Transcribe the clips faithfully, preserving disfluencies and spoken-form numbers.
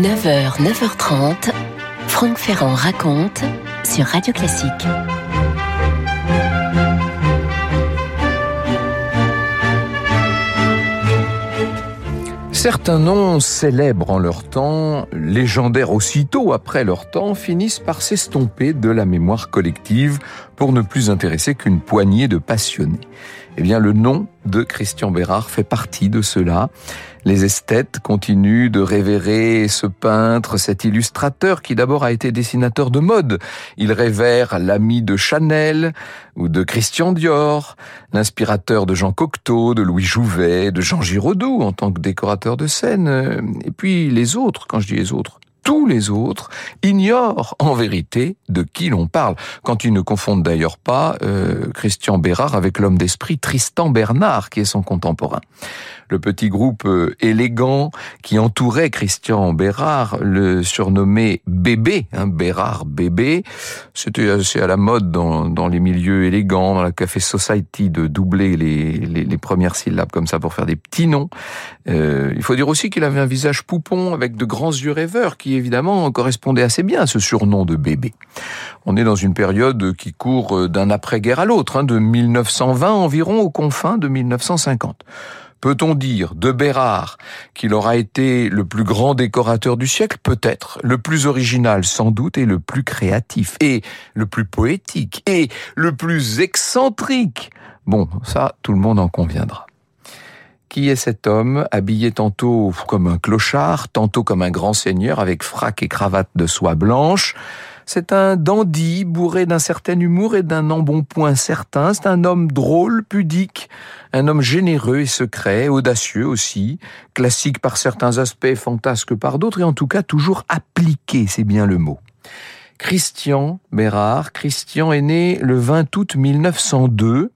neuf heures, neuf heures trente, Franck Ferrand raconte sur Radio Classique. Certains noms célèbres en leur temps, légendaires aussitôt après leur temps, finissent par s'estomper de la mémoire collective pour ne plus intéresser qu'une poignée de passionnés. Eh bien, le nom de Christian Bérard fait partie de cela. Les esthètes continuent de révérer ce peintre, cet illustrateur qui d'abord a été dessinateur de mode. Il révère l'ami de Chanel ou de Christian Dior, l'inspirateur de Jean Cocteau, de Louis Jouvet, de Jean Giraudoux en tant que décorateur de scène. Et puis les autres, quand je dis les autres, tous les autres ignorent en vérité de qui l'on parle, quand ils ne confondent d'ailleurs pas euh, Christian Bérard avec l'homme d'esprit Tristan Bernard, qui est son contemporain. Le petit groupe euh, élégant qui entourait Christian Bérard le surnommait Bébé, hein, Bérard Bébé. C'était assez à la mode dans, dans les milieux élégants, dans la café society, de doubler les, les, les premières syllabes comme ça pour faire des petits noms. Euh, il faut dire aussi qu'il avait un visage poupon avec de grands yeux rêveurs qui évidemment correspondait assez bien à ce surnom de Bébé. On est dans une période qui court d'un après-guerre à l'autre, hein, de mille neuf cent vingt environ aux confins de mille neuf cent cinquante. Peut-on dire de Bérard qu'il aura été le plus grand décorateur du siècle? Peut-être. Le plus original, sans doute, et le plus créatif, et le plus poétique, et le plus excentrique. Bon, ça, tout le monde en conviendra. Qui est cet homme, habillé tantôt comme un clochard, tantôt comme un grand seigneur, avec frac et cravate de soie blanche? C'est un dandy bourré d'un certain humour et d'un embonpoint certain. C'est un homme drôle, pudique, un homme généreux et secret, audacieux aussi, classique par certains aspects, fantasque par d'autres, et en tout cas toujours appliqué, c'est bien le mot. Christian Bérard, Christian est né le vingt août mille neuf cent deux.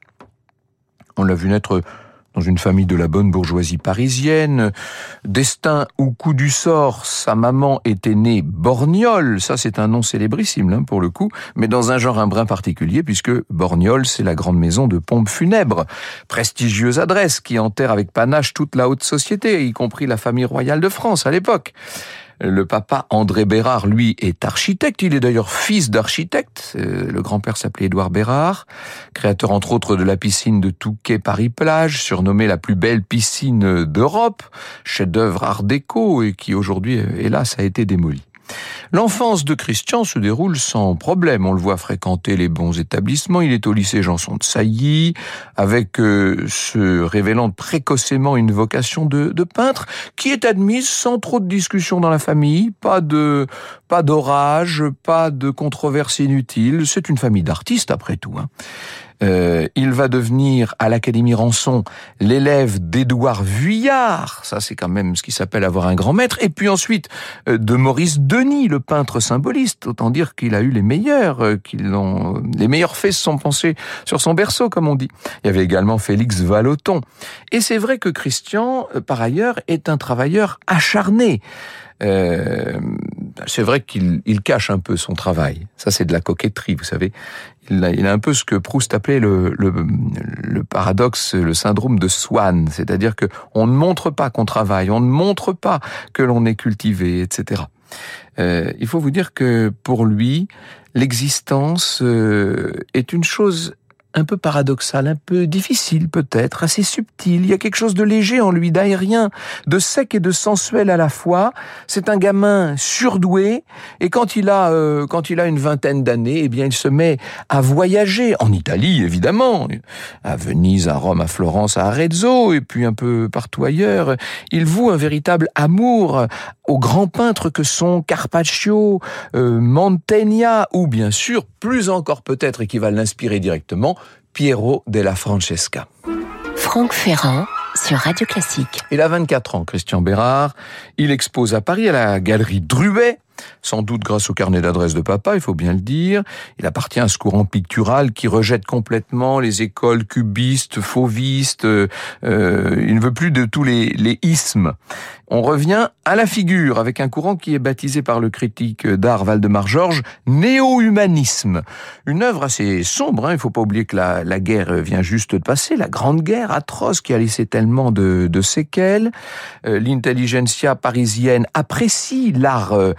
On l'a vu naître dans une famille de la bonne bourgeoisie parisienne. Destin ou coup du sort, sa maman était née Borgnole, ça c'est un nom célébrissime hein, pour le coup, mais dans un genre un brin particulier, puisque Borgnole c'est la grande maison de pompes funèbres, prestigieuse adresse qui enterre avec panache toute la haute société, y compris la famille royale de France à l'époque. Le papa André Bérard, lui, est architecte. Il est d'ailleurs fils d'architecte. Le grand-père s'appelait Édouard Bérard, créateur entre autres de la piscine de Touquet Paris-Plage, surnommée la plus belle piscine d'Europe, chef-d'œuvre art déco et qui aujourd'hui, hélas, a été démolie. L'enfance de Christian se déroule sans problème. On le voit fréquenter les bons établissements. Il est au lycée Janson de Sailly, avec euh, se révélant précocement une vocation de, de peintre, qui est admise sans trop de discussion dans la famille. Pas de, pas d'orage, pas de controverse inutile. C'est une famille d'artistes après tout, hein. Euh, il va devenir à l'Académie Ranson l'élève d'Édouard Vuillard, ça c'est quand même ce qui s'appelle avoir un grand maître, et puis ensuite euh, de Maurice Denis, le peintre symboliste, autant dire qu'il a eu les meilleurs, euh, qu'ils l'ont, les meilleurs faits se sont pensés sur son berceau comme on dit. Il y avait également Félix Vallotton. Et c'est vrai que Christian, euh, par ailleurs, est un travailleur acharné. Euh, c'est vrai qu'il il cache un peu son travail. Ça, c'est de la coquetterie, vous savez. Il a, il a un peu ce que Proust appelait le, le, le paradoxe, le syndrome de Swann. C'est-à-dire que on ne montre pas qu'on travaille, on ne montre pas que l'on est cultivé, et cetera. Euh, il faut vous dire que pour lui, l'existence euh, est une chose un peu paradoxal, un peu difficile peut-être, assez subtil. Il y a quelque chose de léger en lui, d'aérien, de sec et de sensuel à la fois. C'est un gamin surdoué, et quand il a euh, quand il a une vingtaine d'années, eh bien il se met à voyager en Italie évidemment, à Venise, à Rome, à Florence, à Arezzo, et puis un peu partout ailleurs. Il voue un véritable amour aux grands peintres que sont Carpaccio, euh, Mantegna, ou bien sûr, plus encore peut-être, et qui va l'inspirer directement, Piero della Francesca. Franck Ferrand sur Radio Classique. Il a vingt-quatre ans, Christian Bérard. Il expose à Paris à la galerie Druet. sans doute grâce au carnet d'adresses de papa, il faut bien le dire. Il appartient à ce courant pictural qui rejette complètement les écoles cubistes, fauvistes, euh, il ne veut plus de tous les, les ismes. On revient à la figure avec un courant qui est baptisé par le critique d'art Waldemar Georges néo-humanisme. Une œuvre assez sombre, hein. Il ne faut pas oublier que la, la guerre vient juste de passer, la Grande Guerre atroce qui a laissé tellement de, de séquelles. Euh, l'intelligentsia parisienne apprécie l'art euh,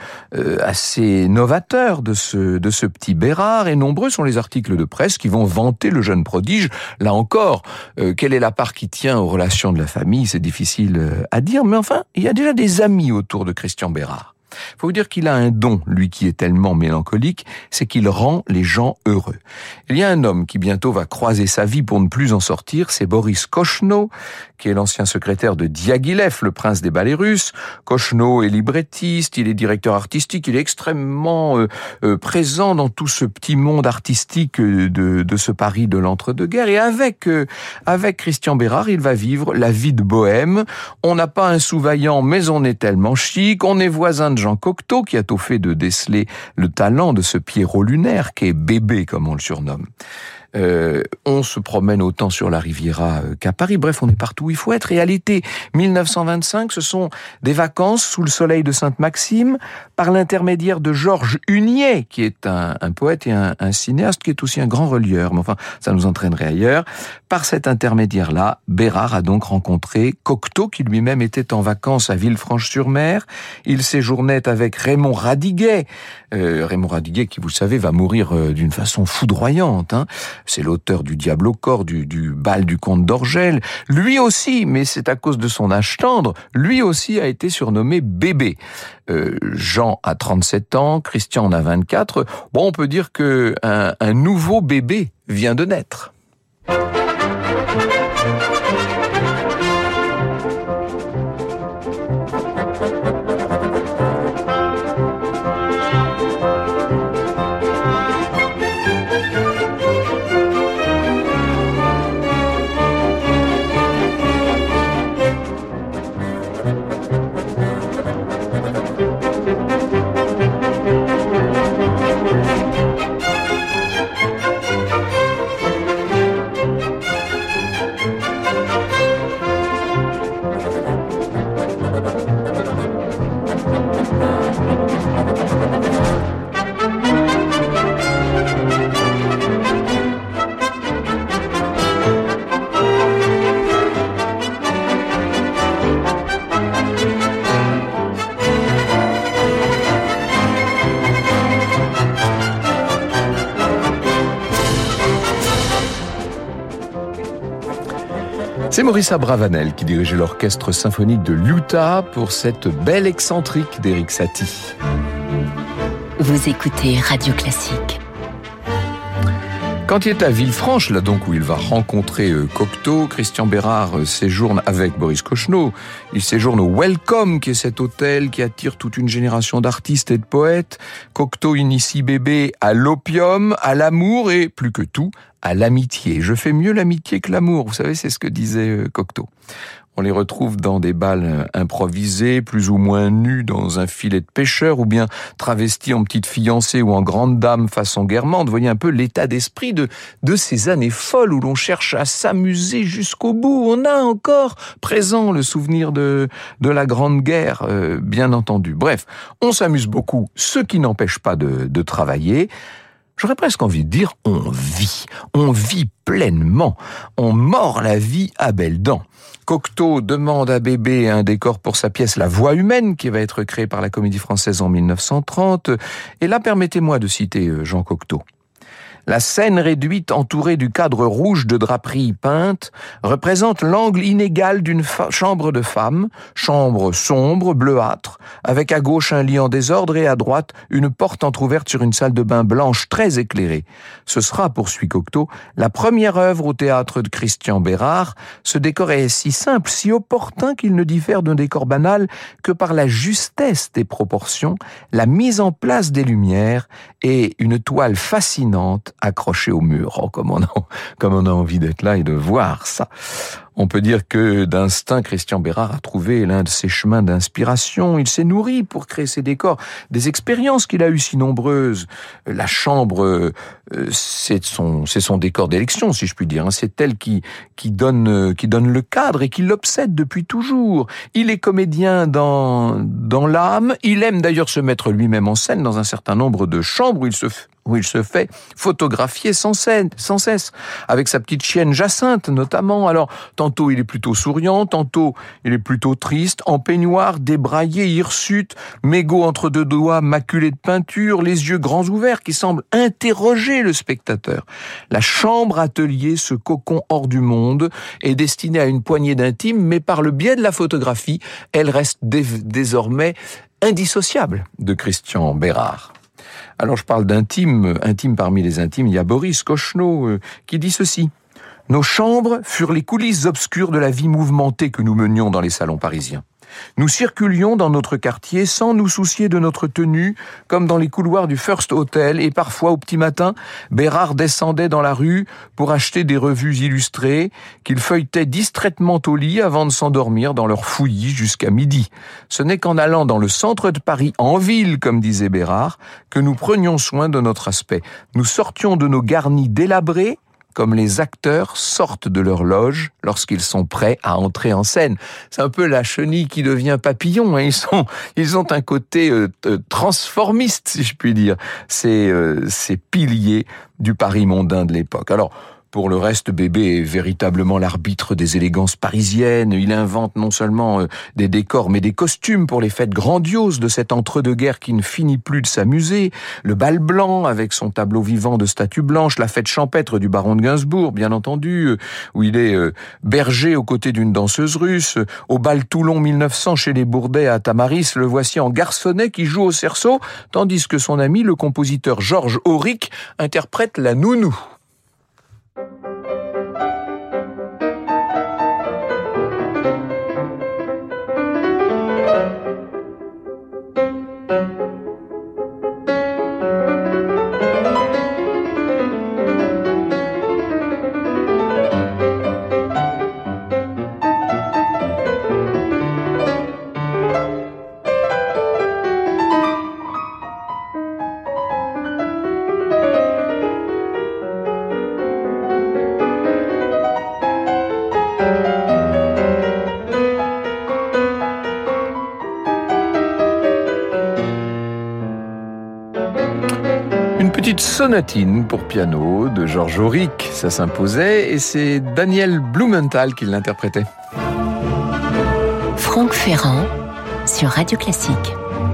assez novateur de ce, de ce petit Bérard, et nombreux sont les articles de presse qui vont vanter le jeune prodige. Là encore, euh, quelle est la part qui tient aux relations de la famille, c'est difficile à dire, mais enfin, il y a déjà des amis autour de Christian Bérard. Il faut vous dire qu'il a un don, lui qui est tellement mélancolique, c'est qu'il rend les gens heureux. Il y a un homme qui bientôt va croiser sa vie pour ne plus en sortir, c'est Boris Kochno, qui est l'ancien secrétaire de Diaghilev, le prince des ballets russes. Kochno est librettiste, il est directeur artistique, il est extrêmement euh, euh, présent dans tout ce petit monde artistique de, de ce Paris de l'entre-deux-guerres. Et avec, euh, avec Christian Bérard, il va vivre la vie de bohème. On n'a pas un sous-vaillant, mais on est tellement chic, on est voisin de Jean Cocteau, qui a tout fait de déceler le talent de ce Pierrot lunaire, qui est bébé, comme on le surnomme. Euh, on se promène autant sur la Riviera qu'à Paris. Bref, on est partout où il faut être. Et à l'été mille neuf cent vingt-cinq, ce sont des vacances sous le soleil de Sainte-Maxime, par l'intermédiaire de Georges Hunier, qui est un, un poète et un, un cinéaste, qui est aussi un grand relieur. Mais enfin, ça nous entraînerait ailleurs. Par cet intermédiaire-là, Bérard a donc rencontré Cocteau, qui lui-même était en vacances à Villefranche-sur-Mer. Il séjournait avec Raymond Radiguet. Euh, Raymond Radiguet, qui, vous le savez, va mourir euh, d'une façon foudroyante, hein. C'est l'auteur du Diable au corps, du, du bal du comte d'Orgel. Lui aussi, mais c'est à cause de son âge tendre, lui aussi a été surnommé bébé. Euh, Jean a trente-sept ans, Christian en a vingt-quatre. Bon, on peut dire que un, un nouveau bébé vient de naître. C'est Maurice Abravanel qui dirigeait l'orchestre symphonique de l'Utah pour cette belle excentrique d'Erik Satie. Vous écoutez Radio Classique. Quand il est à Villefranche, là donc où il va rencontrer euh, Cocteau, Christian Bérard euh, séjourne avec Boris Kochno. Il séjourne au Welcome, qui est cet hôtel qui attire toute une génération d'artistes et de poètes. Cocteau initie bébé à l'opium, à l'amour et, plus que tout, à l'amitié. Je fais mieux l'amitié que l'amour, vous savez, c'est ce que disait euh, Cocteau. On les retrouve dans des bals improvisés, plus ou moins nus dans un filet de pêcheur, ou bien travestis en petite fiancée ou en grande dame façon guermande. Vous voyez un peu l'état d'esprit de, de ces années folles où l'on cherche à s'amuser jusqu'au bout. On a encore présent le souvenir de, de la Grande Guerre, euh, bien entendu. Bref, on s'amuse beaucoup, ce qui n'empêche pas de, de travailler. J'aurais presque envie de dire, on vit. On vit pleinement. On mord la vie à belles dents. Cocteau demande à Bébé un décor pour sa pièce La Voix humaine, qui va être créée par la Comédie Française en mille neuf cent trente. Et là, permettez-moi de citer Jean Cocteau. La scène réduite entourée du cadre rouge de draperies peintes représente l'angle inégal d'une fa- chambre de femme, chambre sombre, bleuâtre, avec à gauche un lit en désordre et à droite une porte entrouverte sur une salle de bain blanche très éclairée. Ce sera, poursuit Cocteau, la première œuvre au théâtre de Christian Bérard. Ce décor est si simple, si opportun qu'il ne diffère d'un décor banal que par la justesse des proportions, la mise en place des lumières et une toile fascinante accroché au mur. Oh, comme on a, comme on a envie d'être là et de voir ça. On peut dire que d'instinct, Christian Bérard a trouvé l'un de ses chemins d'inspiration. Il s'est nourri pour créer ses décors des expériences qu'il a eues si nombreuses. La chambre, c'est son, c'est son décor d'élection, si je puis dire. C'est elle qui, qui donne, qui donne le cadre et qui l'obsède depuis toujours. Il est comédien dans, dans l'âme. Il aime d'ailleurs se mettre lui-même en scène dans un certain nombre de chambres où il se où il se fait photographier sans, scène, sans cesse, avec sa petite chienne Jacinthe notamment. Alors, tantôt il est plutôt souriant, tantôt il est plutôt triste, en peignoir, débraillé, hirsute, mégot entre deux doigts, maculé de peinture, les yeux grands ouverts qui semblent interroger le spectateur. La chambre atelier, ce cocon hors du monde, est destinée à une poignée d'intimes, mais par le biais de la photographie, elle reste dé- désormais indissociable de Christian Bérard. Alors je parle d'intime, intime parmi les intimes, il y a Boris Kochno euh, qui dit ceci. « Nos chambres furent les coulisses obscures de la vie mouvementée que nous menions dans les salons parisiens. Nous circulions dans notre quartier sans nous soucier de notre tenue, comme dans les couloirs du First Hotel, et parfois au petit matin, Bérard descendait dans la rue pour acheter des revues illustrées qu'il feuilletait distraitement au lit avant de s'endormir dans leur fouillis jusqu'à midi. Ce n'est qu'en allant dans le centre de Paris, en ville, comme disait Bérard, que nous prenions soin de notre aspect. Nous sortions de nos garnis délabrés, comme les acteurs sortent de leur loge lorsqu'ils sont prêts à entrer en scène. C'est un peu la chenille qui devient papillon. Hein. Ils sont, ils ont un côté euh, transformiste, si je puis dire. Ces, euh, ces piliers du Paris mondain de l'époque. Alors, pour le reste, Bébé est véritablement l'arbitre des élégances parisiennes. Il invente non seulement euh, des décors, mais des costumes pour les fêtes grandioses de cet entre-deux-guerres qui ne finit plus de s'amuser. Le bal blanc avec son tableau vivant de statues blanches, la fête champêtre du baron de Gainsbourg, bien entendu, euh, où il est euh, berger aux côtés d'une danseuse russe. Au bal Toulon mille neuf cents chez les Bourdais à Tamaris, le voici en garçonnet qui joue au cerceau, tandis que son ami, le compositeur Georges Auric, interprète la nounou. Petite sonatine pour piano de Georges Auric, ça s'imposait et c'est Daniel Blumenthal qui l'interprétait. Franck Ferrand sur Radio Classique.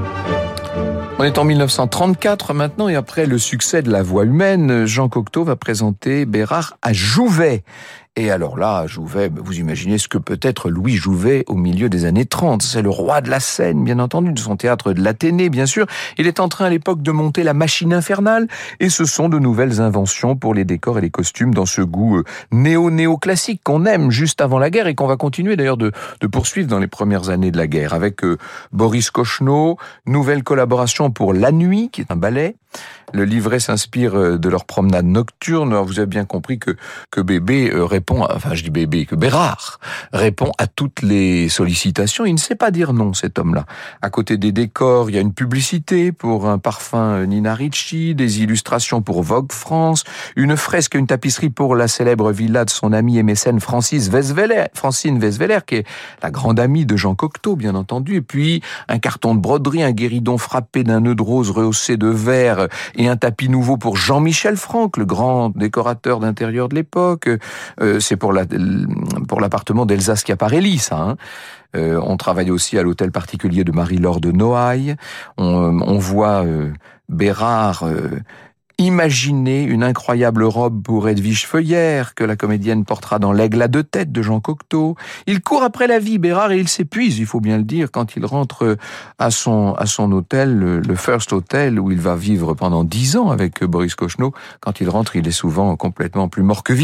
On est en mille neuf cent trente-quatre maintenant et après le succès de La Voix humaine, Jean Cocteau va présenter Bérard à Jouvet. Et alors là, Jouvet, vous imaginez ce que peut être Louis Jouvet au milieu des années trente. C'est le roi de la scène, bien entendu, de son théâtre de l'Athénée, bien sûr. Il est en train à l'époque de monter la machine infernale et ce sont de nouvelles inventions pour les décors et les costumes dans ce goût néo-néo-classique qu'on aime juste avant la guerre et qu'on va continuer d'ailleurs de, de poursuivre dans les premières années de la guerre avec euh, Boris Kochno, nouvelle collaboration pour La Nuit, qui est un ballet. Le livret s'inspire de leur promenade nocturne. Alors vous avez bien compris que que Bébé répond, à, enfin je dis Bébé, que Bérard répond à toutes les sollicitations. Il ne sait pas dire non, cet homme-là. À côté des décors, il y a une publicité pour un parfum Nina Ricci, des illustrations pour Vogue France, une fresque et une tapisserie pour la célèbre villa de son ami et mécène Francis Wesveler, Francine Wesveler, qui est la grande amie de Jean Cocteau, bien entendu. Et puis un carton de broderie, un guéridon frappé d'un nœud de rose rehaussé de vert et un tapis nouveau pour Jean-Michel Franck, le grand décorateur d'intérieur de l'époque. Euh, c'est pour, la, pour l'appartement d'Elsa Schiaparelli, ça. Hein. Euh, on travaille aussi à l'hôtel particulier de Marie-Laure de Noailles. On, on voit euh, Bérard... Euh, Imaginez une incroyable robe pour Edwige Feuillère que la comédienne portera dans L'Aigle à deux têtes de Jean Cocteau. Il court après la vie, Bérard, et il s'épuise, il faut bien le dire, quand il rentre à son, à son hôtel, le, le First Hotel, où il va vivre pendant dix ans avec Boris Kochno. Quand il rentre, il est souvent complètement plus mort que vif.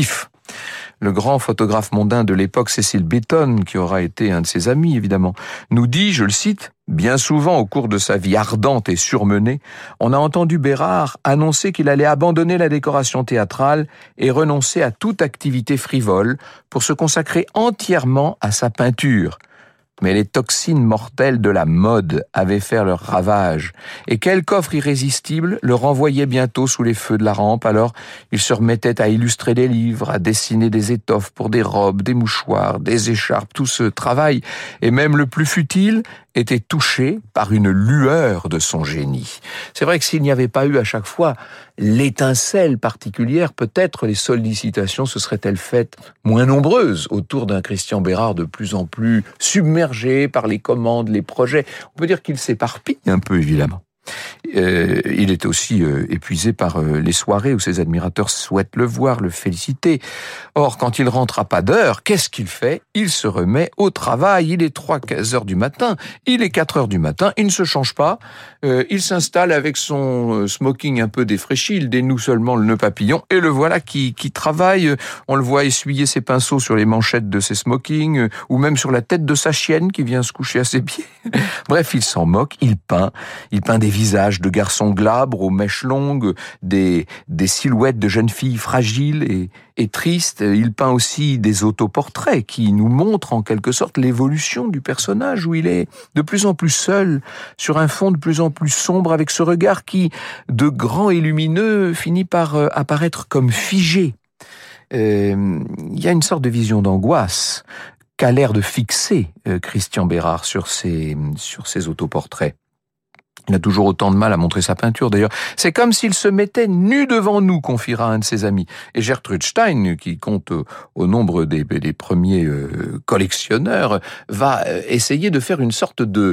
Le grand photographe mondain de l'époque, Cecil Beaton, qui aura été un de ses amis évidemment, nous dit, je le cite, « Bien souvent au cours de sa vie ardente et surmenée, on a entendu Bérard annoncer qu'il allait abandonner la décoration théâtrale et renoncer à toute activité frivole pour se consacrer entièrement à sa peinture. » Mais les toxines mortelles de la mode avaient fait leur ravage, et quelque offre irrésistible le renvoyait bientôt sous les feux de la rampe, alors il se remettait à illustrer des livres, à dessiner des étoffes pour des robes, des mouchoirs, des écharpes, tout ce travail, et même le plus futile, était touché par une lueur de son génie. C'est vrai que s'il n'y avait pas eu à chaque fois l'étincelle particulière, peut-être les sollicitations se seraient-elles faites moins nombreuses autour d'un Christian Bérard de plus en plus submergé par les commandes, les projets. On peut dire qu'il s'éparpille un peu, évidemment. Euh, il est aussi euh, épuisé par euh, les soirées où ses admirateurs souhaitent le voir, le féliciter. Or, quand il rentre à pas d'heure, qu'est-ce qu'il fait ? Il se remet au travail. Il est trois heures du matin, il est quatre heures du matin, il ne se change pas. Euh, il s'installe avec son euh, smoking un peu défraîchi, il dénoue seulement le nœud papillon, et le voilà qui, qui travaille. On le voit essuyer ses pinceaux sur les manchettes de ses smokings, euh, ou même sur la tête de sa chienne qui vient se coucher à ses pieds. Bref, il s'en moque, il peint, il peint des visages de garçons glabres aux mèches longues, des, des silhouettes de jeunes filles fragiles et, et tristes. Il peint aussi des autoportraits qui nous montrent en quelque sorte l'évolution du personnage, où il est de plus en plus seul, sur un fond de plus en plus sombre, avec ce regard qui, de grand et lumineux, finit par apparaître comme figé. Euh, il y a une sorte de vision d'angoisse qu'a l'air de fixer euh, Christian Bérard sur ses, sur ses autoportraits. Il a toujours autant de mal à montrer sa peinture, d'ailleurs. C'est comme s'il se mettait nu devant nous, confiera un de ses amis. Et Gertrude Stein, qui compte au nombre des, des premiers euh, collectionneurs, va essayer de faire une sorte de,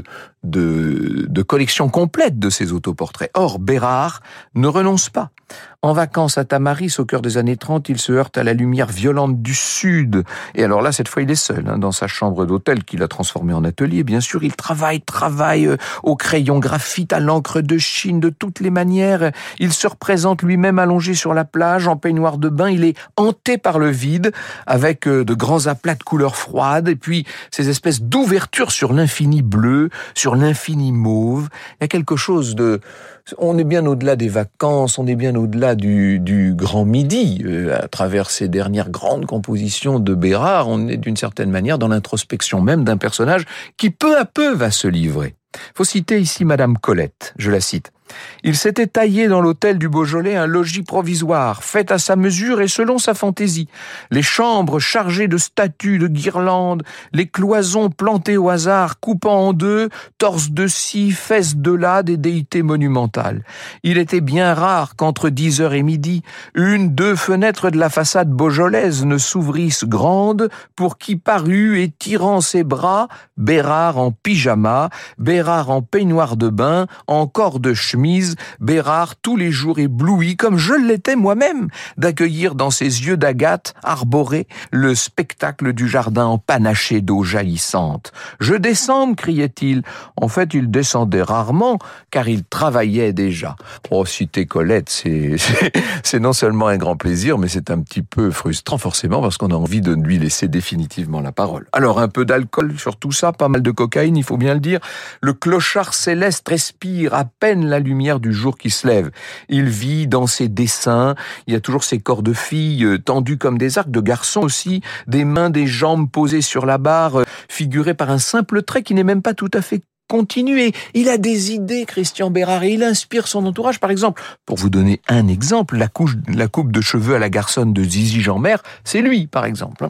de, de collection complète de ses autoportraits. Or, Bérard ne renonce pas. En vacances à Tamaris, au cœur des années trente, il se heurte à la lumière violente du Sud. Et alors là, cette fois, il est seul, hein, dans sa chambre d'hôtel qu'il a transformée en atelier. Bien sûr, il travaille, travaille euh, au crayon graphite, à l'encre de Chine, de toutes les manières. Il se représente lui-même allongé sur la plage, en peignoir de bain. Il est hanté par le vide, avec euh, de grands aplats de couleurs froides, et puis ces espèces d'ouvertures sur l'infini bleu, sur l'infini mauve. Il y a quelque chose de... On est bien au-delà des vacances, on est bien au-delà du, du grand midi. Euh, à travers ces dernières grandes compositions de Bérard, on est d'une certaine manière dans l'introspection même d'un personnage qui peu à peu va se livrer. Faut citer ici Madame Colette, je la cite. Il s'était taillé dans l'hôtel du Beaujolais un logis provisoire, fait à sa mesure et selon sa fantaisie. Les chambres chargées de statues, de guirlandes, les cloisons plantées au hasard, coupant en deux, torse de ci, fesses de là, des déités monumentales. Il était bien rare qu'entre dix heures et midi, une, deux fenêtres de la façade beaujolaise ne s'ouvrissent grandes pour qui parut et tirant ses bras, Bérard en pyjama, Bérard en peignoir de bain, en corps de chemise, Bérard tous les jours ébloui, comme je l'étais moi-même, d'accueillir dans ses yeux d'agate arborés le spectacle du jardin empanaché d'eau jaillissante. « Je descends » criait-il. En fait, il descendait rarement, car il travaillait déjà. Oh, citer Colette, c'est, c'est, c'est non seulement un grand plaisir, mais c'est un petit peu frustrant, forcément, parce qu'on a envie de lui laisser définitivement la parole. Alors, un peu d'alcool sur tout ça, pas mal de cocaïne, il faut bien le dire. Le clochard céleste respire à peine la lumière du jour qui se lève. Il vit dans ses dessins, il y a toujours ces corps de filles euh, tendus comme des arcs, de garçons aussi, des mains, des jambes posées sur la barre, euh, figurées par un simple trait qui n'est même pas tout à fait continué. Il a des idées, Christian Bérard, et il inspire son entourage. Par exemple, pour vous donner un exemple, la, couche, la coupe de cheveux à la garçonne de Zizi Jeanmaire, c'est lui, par exemple.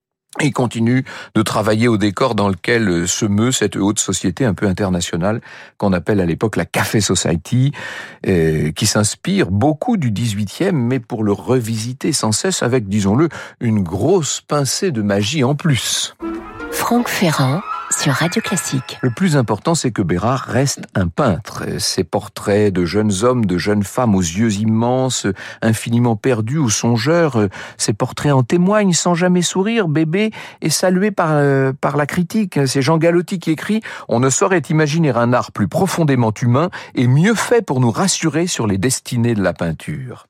Il continue de travailler au décor dans lequel se meut cette haute société un peu internationale qu'on appelle à l'époque la Café Society, euh, qui s'inspire beaucoup du dix-huitième, mais pour le revisiter sans cesse avec, disons-le, une grosse pincée de magie en plus. Franck Ferrand sur Radio Classique. Le plus important, c'est que Bérard reste un peintre. Ses portraits de jeunes hommes, de jeunes femmes aux yeux immenses, infiniment perdus ou songeurs, ces portraits en témoignent sans jamais sourire. Bébé est salué par, euh, par la critique. C'est Jean Galotti qui écrit « On ne saurait imaginer un art plus profondément humain et mieux fait pour nous rassurer sur les destinées de la peinture ».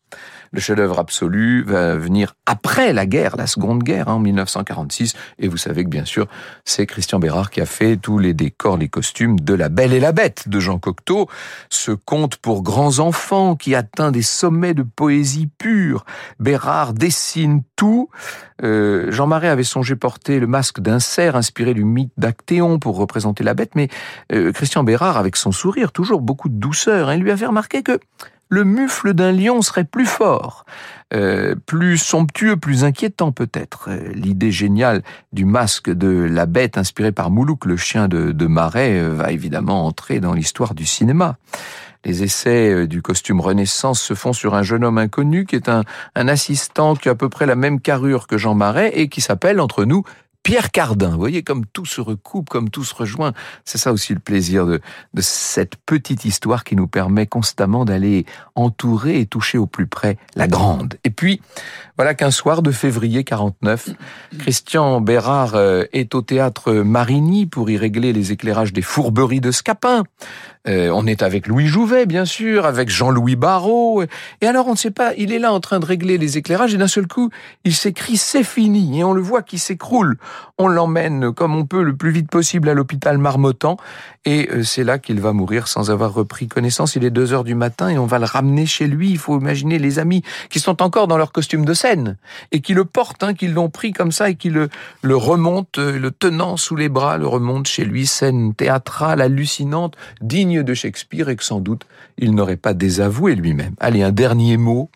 Le chef-d'œuvre absolu va venir après la guerre, la Seconde Guerre, hein, en mille neuf cent quarante-six. Et vous savez que, bien sûr, c'est Christian Bérard qui a fait tous les décors, les costumes de La Belle et la Bête de Jean Cocteau. Ce conte pour grands enfants qui atteint des sommets de poésie pure. Bérard dessine tout. Euh, Jean Marais avait songé porter le masque d'un cerf inspiré du mythe d'Actéon pour représenter la bête. Mais euh, Christian Bérard, avec son sourire, toujours beaucoup de douceur, hein, lui avait remarqué que le mufle d'un lion serait plus fort, euh, plus somptueux, plus inquiétant peut-être. Euh, l'idée géniale du masque de la bête inspiré par Moulouk, le chien de, de Marais, euh, va évidemment entrer dans l'histoire du cinéma. Les essais du costume Renaissance se font sur un jeune homme inconnu qui est un, un assistant qui a à peu près la même carrure que Jean Marais et qui s'appelle, entre nous, Pierre Cardin. Vous voyez comme tout se recoupe, comme tout se rejoint. C'est ça aussi le plaisir de, de cette petite histoire qui nous permet constamment d'aller entourer et toucher au plus près la grande. Et puis, voilà qu'un soir de février quarante-neuf, Christian Bérard est au théâtre Marigny pour y régler les éclairages des Fourberies de Scapin. Euh, on est avec Louis Jouvet, bien sûr, avec Jean-Louis Barrault. Et alors, on ne sait pas, il est là en train de régler les éclairages et d'un seul coup, il s'écrie « c'est fini » et on le voit qui s'écroule. On l'emmène comme on peut le plus vite possible à l'hôpital Marmottan et euh, c'est là qu'il va mourir sans avoir repris connaissance. Il est deux heures du matin et on va le ramener chez lui. Il faut imaginer les amis qui sont encore dans leur costume de scène et qui le portent, hein, qui l'ont pris comme ça et qui le, le remontent, euh, le tenant sous les bras, le remontent chez lui. Scène théâtrale, hallucinante, digne de Shakespeare et que sans doute il n'aurait pas désavoué lui-même. Allez, un dernier mot.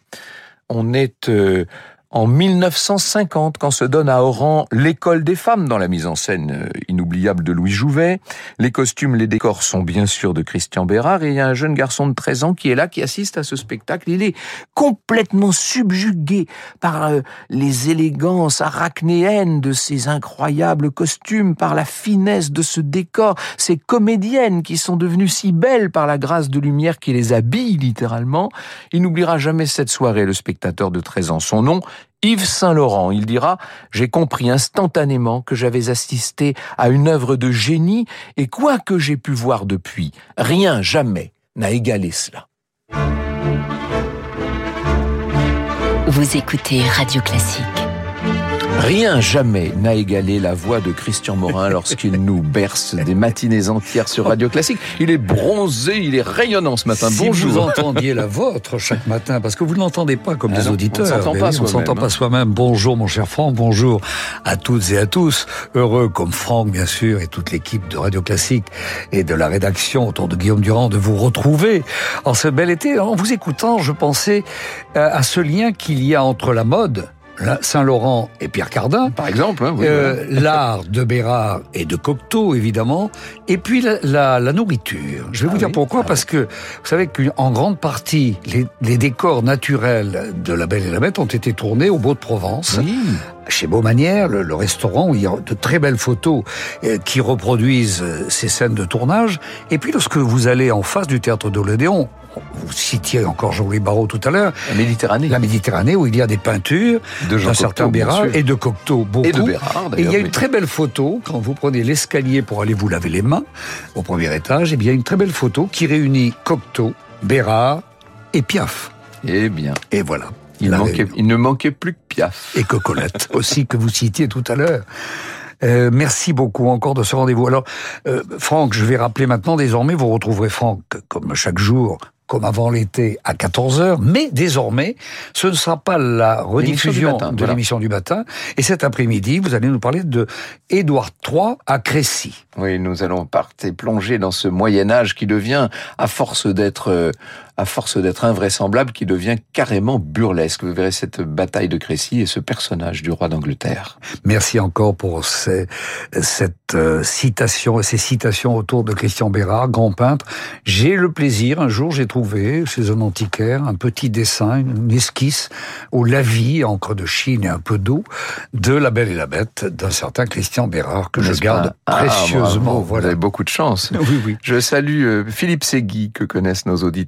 On est euh, en mille neuf cent cinquante quand se donne à Oran l'école des femmes dans la mise en scène euh, inoubliable de Louis Jouvet. Les costumes, les décors sont bien sûr de Christian Bérard et il y a un jeune garçon de treize ans qui est là, qui assiste à ce spectacle. Il est complètement subjugué par euh, les élégances arachnéennes de ces incroyables costumes, par la finesse de ce décor, ces comédiennes qui sont devenues si belles par la grâce de lumière qui les habille littéralement. Il n'oubliera jamais cette soirée, le spectateur de treize ans. Son nom, Yves Saint-Laurent. Il dira « J'ai compris instantanément que j'avais assisté à une œuvre de génie et quoi que j'ai pu voir depuis, rien jamais n'a égalé cela. » Vous écoutez Radio Classique. Rien jamais n'a égalé la voix de Christian Morin lorsqu'il nous berce des matinées entières sur Radio Classique. Il est bronzé, il est rayonnant ce matin. Si Bonjour. vous entendiez la vôtre chaque matin, parce que vous ne l'entendez pas comme ah les non, auditeurs. On ne s'entend pas oui, soi-même. On s'entend pas soi-même. Bonjour mon cher Franck, bonjour à toutes et à tous. Heureux comme Franck bien sûr et toute l'équipe de Radio Classique et de la rédaction autour de Guillaume Durand de vous retrouver en ce bel été. En vous écoutant, je pensais à ce lien qu'il y a entre la mode, Saint-Laurent et Pierre Cardin, par exemple, hein, oui, euh, voilà. l'art de Bérard et de Cocteau évidemment, et puis la, la, la nourriture. Je vais ah vous dire oui, pourquoi, ah parce que vous savez qu'en grande partie les, les décors naturels de La Belle et la Bête ont été tournés au Beau de Provence. Oui. Chez Beaumanière, le, le restaurant où il y a de très belles photos euh, qui reproduisent euh, ces scènes de tournage. Et puis lorsque vous allez en face du théâtre de l'Odéon, vous citiez encore Jean-Louis Barrault tout à l'heure, La Méditerranée. La Méditerranée où il y a des peintures de d'un certain Bérard et de Cocteau beaucoup. Et de Bérard, et il y a une mais... très belle photo, quand vous prenez l'escalier pour aller vous laver les mains, au premier étage, et bien une très belle photo qui réunit Cocteau, Bérard et Piaf. Eh bien. Et voilà. Il, manquait, il ne manquait plus que Piaf. Et Cocolette aussi, que vous citiez tout à l'heure. Euh, merci beaucoup encore de ce rendez-vous. Alors, euh, Franck, je vais rappeler maintenant, désormais, vous retrouverez Franck, comme chaque jour, comme avant l'été, à quatorze heures, mais désormais, ce ne sera pas la rediffusion matin, de voilà. l'émission du matin. Et cet après-midi, vous allez nous parler de Édouard trois à Crécy. Oui, nous allons partir plonger dans ce Moyen-Âge qui devient, à force d'être... Euh, à force d'être invraisemblable, qui devient carrément burlesque. Vous verrez cette bataille de Crécy et ce personnage du roi d'Angleterre. Merci encore pour ces, cette euh, citation et ces citations autour de Christian Bérard, grand peintre. J'ai le plaisir, un jour j'ai trouvé chez un antiquaire un petit dessin, une esquisse au lavis, encre de Chine et un peu d'eau, de La Belle et la Bête d'un certain Christian Bérard que N'est-ce je garde pas précieusement. Ah, bravo, voilà. Vous avez beaucoup de chance. Oui, oui. Je salue Philippe Ségui, que connaissent nos auditeurs,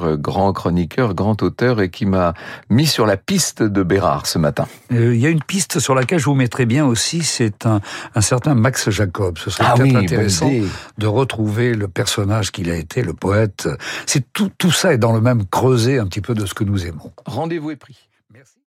grand chroniqueur, grand auteur et qui m'a mis sur la piste de Bérard ce matin. Euh, il y a une piste sur laquelle je vous mettrai bien aussi, c'est un, un certain Max Jacob. Ce serait ah peut-être oui, intéressant de retrouver le personnage qu'il a été, le poète. C'est tout, tout ça est dans le même creuset un petit peu de ce que nous aimons. Rendez-vous est pris. Merci.